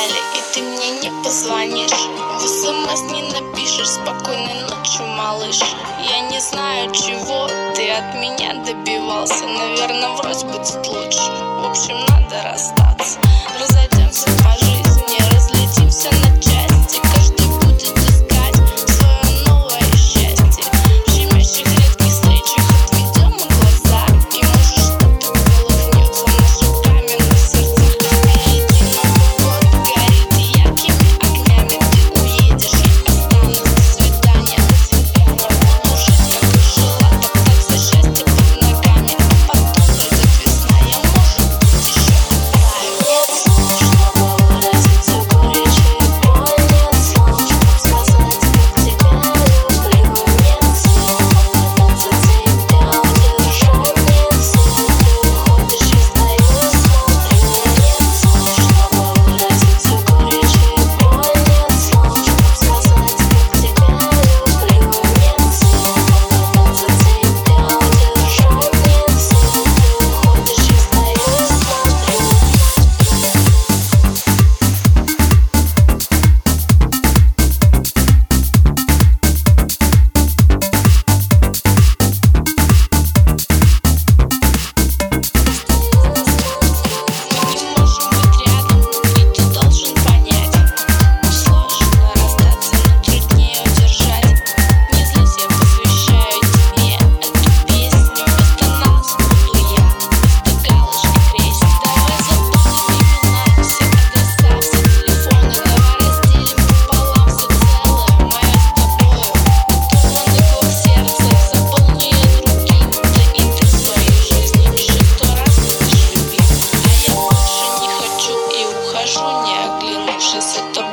постели, и ты мне не позвонишь, в СМС не напишешь спокойной ночи, малыш. Я не знаю, чего ты от меня добивался, наверное, врозь будет лучше. В общем, надо расстаться, разойдемся по жизни, разлетимся на части. Каждый будет искать свое новое счастье. В щемящих редких встречах отведем мы глаза, и может что-то колыхнется в наших каменных сердцах. Впереди Новый год горит яркими огнями. Ты уедешь, я останусь. До свидания, я буду жить, как и жила, топтаться счастье под ногами. А потом придет весна, я, может быть, еще поправлю. Нет слов, чтобы выразить всю горечь и боль. Нет слов, чтобы сказать, как тебя люблю. Нет сил попытаться тебя удержать. Нет сил, ты уходишь, я стою и смотрю. Нет слов, чтобы выразить всю горечь и боль. Нет слов, чтобы сказать, как тебя люблю. Нет сил попытаться тебя удержать. Нет сил, ты уходишь, я стою и смотрю. Мы не можем быть рядом, и ты должен понять. Сложно расстаться, но труднее удержать. Не злись, я посвящаю тебе эту песню. Вместо нас буду я, вместо галочки крестик. Давай запомним имена, все адреса, все телефоны. Давай разделим пополам все целое мое с тобою. Туманный круг сердца, заполни другим. Да и ты своей жизнью еще 100 раз будешь любить. А я больше не хочу и ухожу, не оглянувшись. Это